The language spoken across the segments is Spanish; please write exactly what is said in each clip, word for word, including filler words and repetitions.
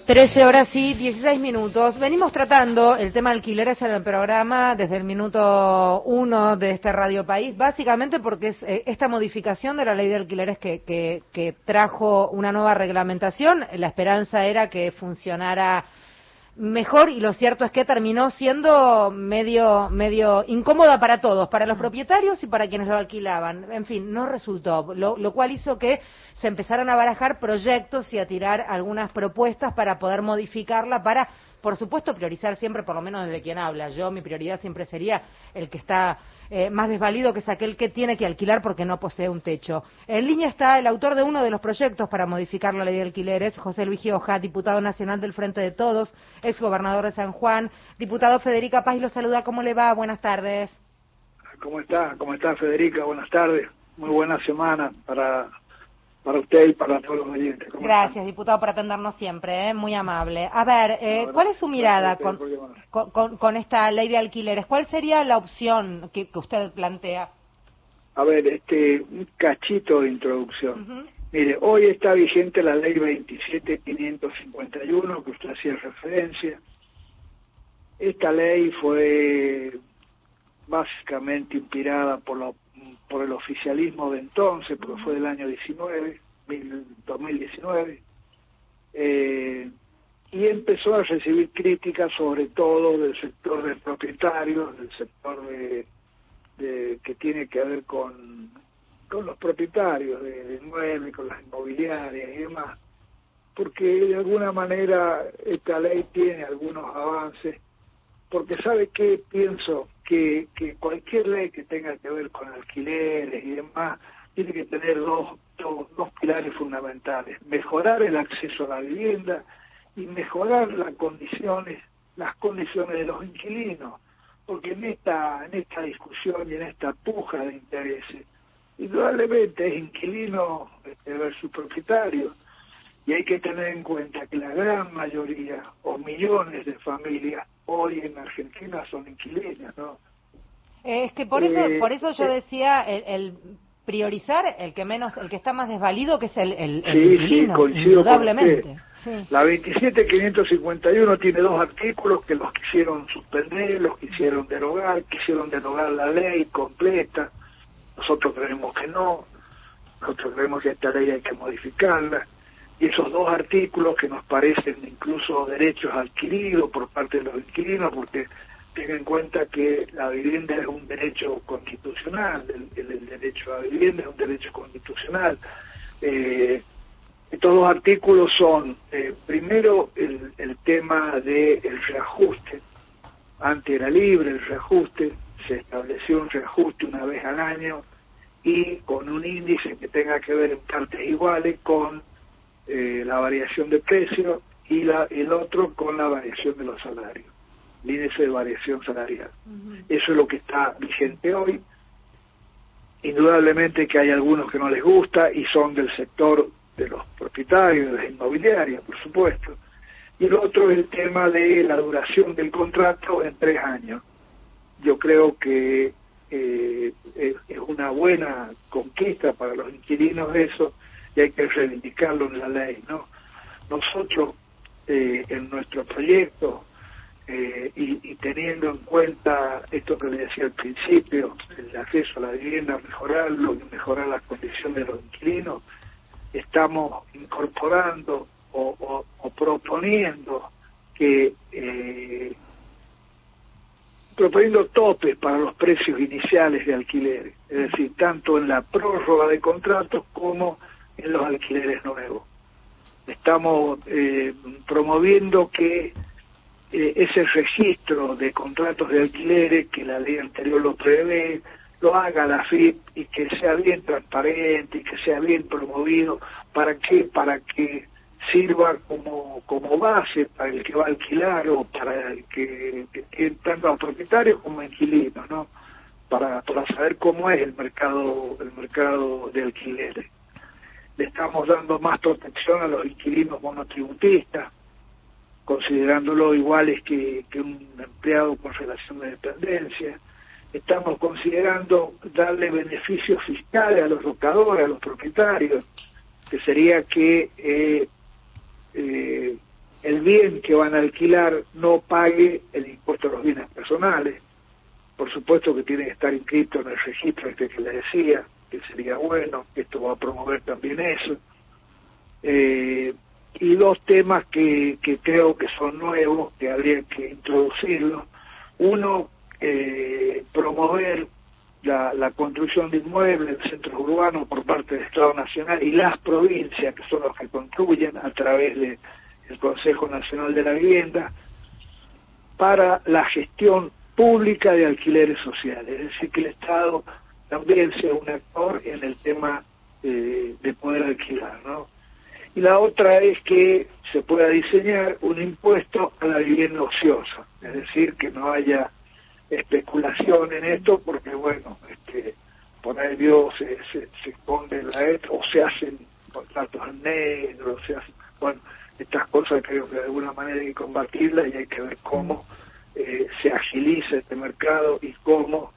trece horas y dieciséis minutos. Venimos tratando el tema alquileres en el programa desde el minuto uno de este Radio País, básicamente porque es eh, esta modificación de la ley de alquileres que, que, que trajo una nueva reglamentación. La esperanza era que funcionara mejor y lo cierto es que terminó siendo medio medio incómoda para todos, para los propietarios y para quienes lo alquilaban. En fin, no resultó, lo, lo cual hizo que se empezaran a barajar proyectos y a tirar algunas propuestas para poder modificarla, para, por supuesto, priorizar siempre, por lo menos desde quien habla. Yo, mi prioridad siempre sería el que está eh, más desvalido, que es aquel que tiene que alquilar porque no posee un techo. En línea está el autor de uno de los proyectos para modificar la ley de alquileres, José Luis Gioja, diputado nacional del Frente de Todos, ex gobernador de San Juan. Diputado, Federica Paz lo saluda. ¿Cómo le va? Buenas tardes. ¿Cómo está? ¿Cómo está, Federica? Buenas tardes. Muy buena semana para... para usted y para todos los oyentes. Gracias, están? diputado, por atendernos siempre, ¿eh? Muy amable. A ver, eh, no, ¿cuál es su mirada con, con, con, con esta ley de alquileres? ¿Cuál sería la opción que, que usted plantea? A ver, este, un cachito de introducción. Uh-huh. Mire, hoy está vigente la ley veintisiete mil quinientos cincuenta y uno, que usted hacía referencia. Esta ley fue básicamente inspirada por la por el oficialismo de entonces, porque fue del año diecinueve, dos mil diecinueve, eh, y empezó a recibir críticas sobre todo del sector de propietarios, del sector de, de que tiene que ver con, con los propietarios de, de inmuebles, con las inmobiliarias y demás, porque de alguna manera esta ley tiene algunos avances, porque ¿sabe qué? Pienso que, que cualquier ley que tenga que ver con alquileres y demás tiene que tener dos, dos, dos pilares fundamentales: mejorar el acceso a la vivienda y mejorar las condiciones, las condiciones de los inquilinos, porque en esta, en esta discusión y en esta puja de intereses, indudablemente es inquilino versus propietario, y hay que tener en cuenta que la gran mayoría o millones de familias hoy en Argentina son inquilinas, ¿no? Eh, es que por eso, eh, por eso yo eh, decía el, el priorizar el que menos, el que está más desvalido, que es el, el, el sí, inquilino, sí, coincido indudablemente. Con sí. La veintisiete mil quinientos cincuenta y uno tiene dos artículos que los quisieron suspender, los quisieron derogar, quisieron derogar la ley completa. Nosotros creemos que no, nosotros creemos que esta ley hay que modificarla. Y esos dos artículos que nos parecen incluso derechos adquiridos por parte de los inquilinos, porque tengan en cuenta que la vivienda es un derecho constitucional, el, el, el derecho a la vivienda es un derecho constitucional. Eh, estos dos artículos son, eh, primero, el, el tema del reajuste. Antes era libre el reajuste, se estableció un reajuste una vez al año y con un índice que tenga que ver en partes iguales con Eh, la variación de precio y la, el otro con la variación de los salarios, el índice de variación salarial. Uh-huh. Eso es lo que está vigente hoy. Indudablemente que hay algunos que no les gusta y son del sector de los propietarios, de las inmobiliarias, por supuesto. Y el otro es el tema de la duración del contrato en tres años. Yo creo que eh, es, es una buena conquista para los inquilinos eso, y hay que reivindicarlo en la ley, ¿no? Nosotros, eh, en nuestro proyecto, eh, y, y teniendo en cuenta esto que le decía al principio, el acceso a la vivienda, mejorarlo y mejorar las condiciones de los inquilinos, estamos incorporando o, o, o proponiendo que eh, proponiendo topes para los precios iniciales de alquileres, es decir, tanto en la prórroga de contratos como en los alquileres nuevos. Estamos eh, promoviendo que eh, ese registro de contratos de alquileres, que la ley anterior lo prevé, lo haga la F I P y que sea bien transparente y que sea bien promovido. ¿Para qué? Para que sirva como, como base para el que va a alquilar o para el que, que, que tanto a propietarios como a inquilinos, ¿no? Para, para saber cómo es el mercado, el mercado de alquileres. Le estamos dando más protección a los inquilinos monotributistas, considerándolo iguales que, que un empleado con relación de dependencia. Estamos considerando darle beneficios fiscales a los locadores, a los propietarios, que sería que eh, eh, el bien que van a alquilar no pague el impuesto a los bienes personales. Por supuesto que tiene que estar inscrito en el registro este que le decía, que sería bueno, que esto va a promover también eso. Eh, y dos temas que, que creo que son nuevos, que habría que introducirlos. Uno, eh, promover la, la construcción de inmuebles en centros urbanos por parte del Estado Nacional y las provincias, que son los que construyen a través del Consejo Nacional de la Vivienda, para la gestión pública de alquileres sociales, es decir, que el Estado también sea un actor en el tema eh, de poder alquilar, ¿no? Y la otra es que se pueda diseñar un impuesto a la vivienda ociosa, es decir, que no haya especulación en esto, porque bueno, este, por ahí Dios se, se, se esconde en la red, o se hacen contratos en negro, se hacen, bueno, estas cosas creo que de alguna manera hay que combatirlas y hay que ver cómo eh, se agiliza este mercado y cómo,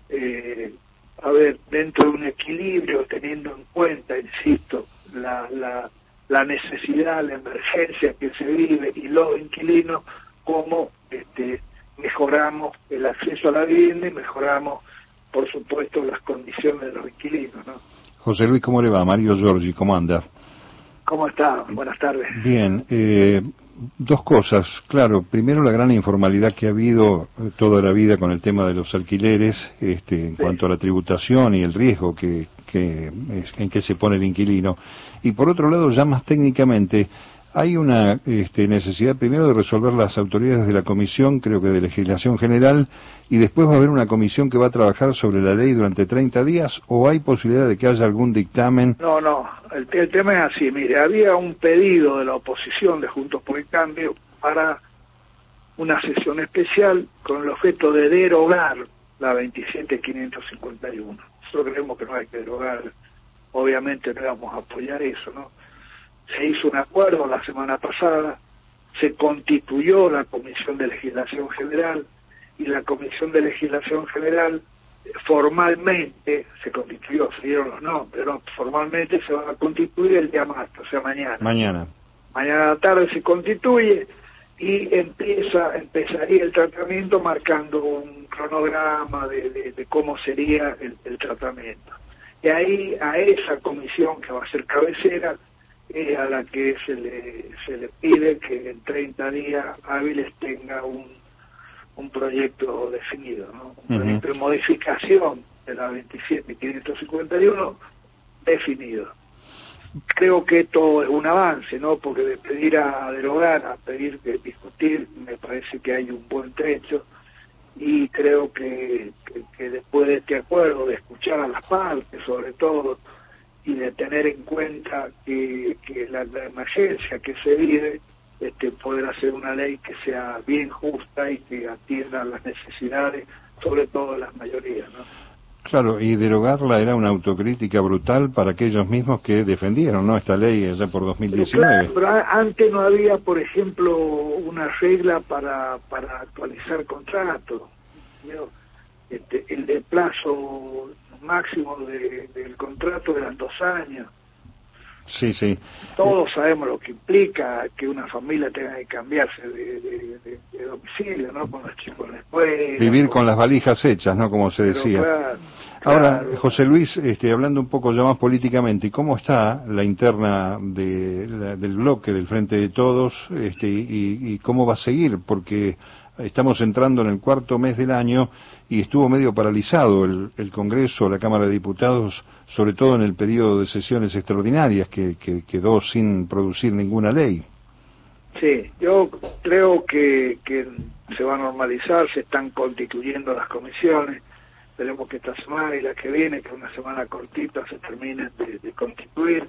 eh, a ver, dentro de un equilibrio, teniendo en cuenta, insisto, la, la, la necesidad, la emergencia que se vive y los inquilinos, cómo este, mejoramos el acceso a la vivienda y mejoramos, por supuesto, las condiciones de los inquilinos, ¿no? José Luis, ¿cómo le va? Mario Giorgi, ¿cómo anda? ¿Cómo está? Buenas tardes. Bien, eh, dos cosas. Claro, primero la gran informalidad que ha habido eh, toda la vida con el tema de los alquileres, este, en sí. cuanto a la tributación y el riesgo que, que es, en que se pone el inquilino. Y por otro lado, ya más técnicamente, hay una este, necesidad primero de resolver las autoridades de la Comisión, creo que de Legislación General, y después va a haber una comisión que va a trabajar sobre la ley durante treinta días, ¿o hay posibilidad de que haya algún dictamen? No, no, el, el tema es así, mire, había un pedido de la oposición de Juntos por el Cambio para una sesión especial con el objeto de derogar la veintisiete mil quinientos cincuenta y uno. Nosotros creemos que no hay que derogar, obviamente no vamos a apoyar eso, ¿no? Se hizo un acuerdo la semana pasada, se constituyó la Comisión de Legislación General, y la Comisión de Legislación General formalmente se constituyó, se dieron los nombres, ¿no? Formalmente se va a constituir el día martes, o sea, mañana. Mañana. Mañana a la tarde se constituye y empieza empezaría el tratamiento marcando un cronograma de, de, de cómo sería el, el tratamiento. Y ahí a esa comisión que va a ser cabecera, Eh, a la que se le se le pide que en treinta días hábiles tenga un un proyecto definido, ¿no? Un uh-huh. proyecto de modificación de la veintisiete mil quinientos cincuenta y uno definido. Creo que esto es un avance, ¿no? Porque de pedir a derogar, a pedir que discutir, me parece que hay un buen trecho, y creo que, que, que después de este acuerdo, de escuchar a las partes, sobre todo, y de tener en cuenta que, que la, la emergencia que se vive, este, poder hacer una ley que sea bien justa y que atienda las necesidades, sobre todo de las mayorías, ¿no? Claro, y derogarla era una autocrítica brutal para aquellos mismos que defendieron, ¿no?, esta ley allá por dos mil diecinueve. Pero, claro, pero antes no había, por ejemplo, una regla para, para actualizar contratos, ¿no? Este, el, el plazo máximo de, del contrato eran dos años. Sí, sí. Todos sabemos lo que implica que una familia tenga que cambiarse de, de, de, de domicilio, ¿no? Con los chicos en la escuela. Vivir con, con las valijas hechas, ¿no? Como se decía. Claro, Ahora, claro. José Luis, este, hablando un poco ya más políticamente, ¿cómo está la interna de, la, del bloque del Frente de Todos, este, y, y cómo va a seguir? Porque estamos entrando en el cuarto mes del año y estuvo medio paralizado el, el Congreso, la Cámara de Diputados, sobre todo en el periodo de sesiones extraordinarias, que, que quedó sin producir ninguna ley. Sí, yo creo que, que se va a normalizar, se están constituyendo las comisiones, esperemos que esta semana y la que viene, que es una semana cortita, se terminen de, de constituir.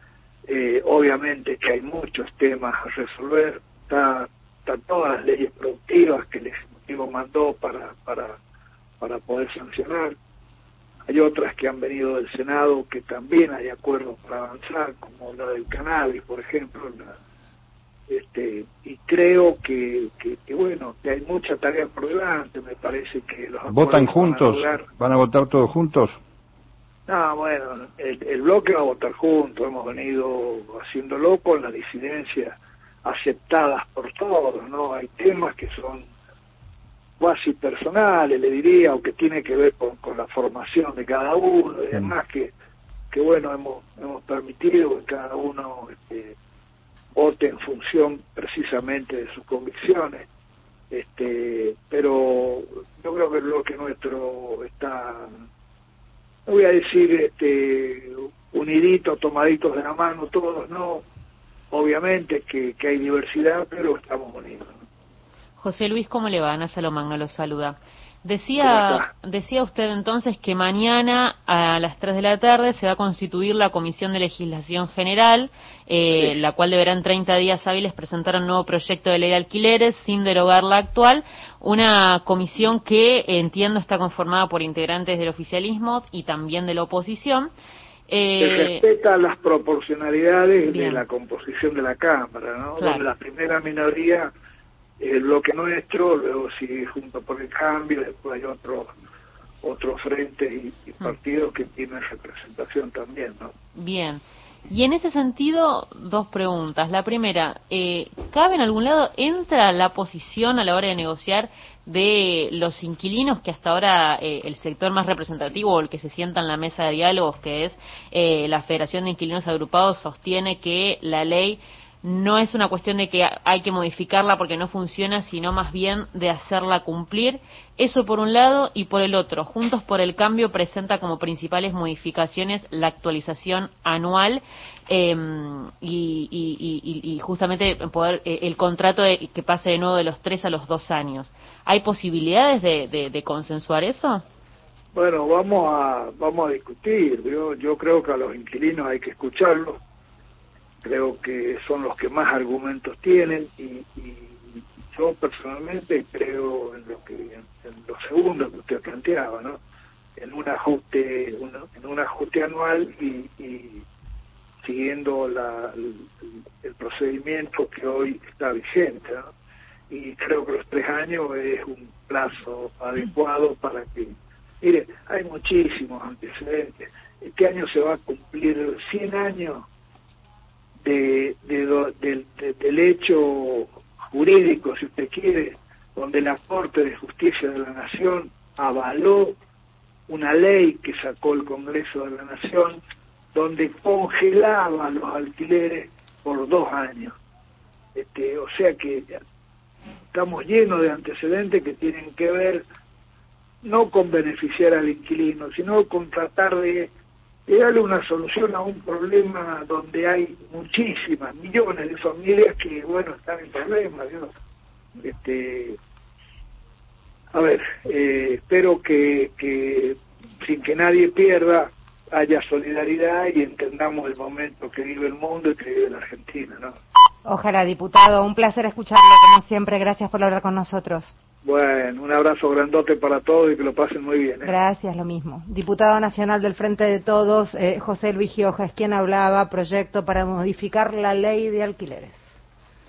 Eh, obviamente que hay muchos temas a resolver, está, están todas las leyes productivas que el Ejecutivo mandó para, para, para poder sancionar. Hay otras que han venido del Senado que también hay acuerdos para avanzar, como la del cannabis, por ejemplo, la, este y creo que, que, que bueno, que hay mucha tarea por delante. Me parece que los ¿Votan juntos? Van a, lograr... ¿Van a votar todos juntos? No, bueno, el, el bloque va a votar juntos, hemos venido haciéndolo con la disidencia aceptadas por todos, ¿no? Hay temas que son cuasi personales, le diría, o que tiene que ver con, con la formación de cada uno, y además que, que bueno, hemos, hemos permitido que cada uno este, vote en función precisamente de sus convicciones, este, pero yo creo que el bloque nuestro está, no voy a decir este, unidito, tomaditos de la mano todos, no, obviamente que, que hay diversidad, pero estamos unidos. José Luis, ¿cómo le va? Ana Salomagno lo saluda. Decía, decía usted entonces que mañana a las tres de la tarde se va a constituir la Comisión de Legislación General, eh, sí. la cual deberá en treinta días hábiles presentar un nuevo proyecto de ley de alquileres sin derogar la actual, una comisión que eh, entiendo está conformada por integrantes del oficialismo y también de la oposición. Eh, se respeta las proporcionalidades bien. de la composición de la Cámara, ¿no? Claro. Donde la primera minoría el bloque nuestro, luego sigue Junto por el Cambio, después hay otros otros frentes y, y partidos que tienen representación también, ¿no? Bien. Y en ese sentido, dos preguntas. La primera, eh, ¿cabe en algún lado, entra la posición a la hora de negociar de los inquilinos que hasta ahora eh, el sector más representativo o el que se sienta en la mesa de diálogos, que es eh, la Federación de Inquilinos Agrupados, sostiene que la ley no es una cuestión de que hay que modificarla porque no funciona, sino más bien de hacerla cumplir? Eso por un lado, y por el otro, Juntos por el Cambio presenta como principales modificaciones la actualización anual eh, y, y, y, y justamente poder eh, el contrato de, que pase de nuevo de los tres a los dos años. ¿Hay posibilidades de, de, de consensuar eso? Bueno, vamos a vamos a discutir. Yo, yo creo que a los inquilinos hay que escucharlos. Creo que son los que más argumentos tienen y, y yo personalmente creo en lo que en lo segundo que usted planteaba, ¿no? En un ajuste uno, en un ajuste anual y, y siguiendo la, el, el procedimiento que hoy está vigente, ¿no? Y creo que los tres años es un plazo adecuado para que, mire, hay muchísimos antecedentes. Este año se va a cumplir cien años De, de, de, de, del hecho jurídico, si usted quiere, donde la Corte de Justicia de la Nación avaló una ley que sacó el Congreso de la Nación, donde congelaba los alquileres por dos años. Este, o sea que estamos llenos de antecedentes que tienen que ver no con beneficiar al inquilino, sino con tratar de de darle una solución a un problema donde hay muchísimas, millones de familias que, bueno, están en problemas, ¿no? Este, a ver, eh, espero que, que sin que nadie pierda haya solidaridad y entendamos el momento que vive el mundo y que vive la Argentina, ¿no? Ojalá, diputado, un placer escucharlo como siempre, gracias por hablar con nosotros. Bueno, un abrazo grandote para todos y que lo pasen muy bien, ¿eh? Gracias, lo mismo. Diputado nacional del Frente de Todos, eh, José Luis Gioja, es quien hablaba, proyecto para modificar la ley de alquileres.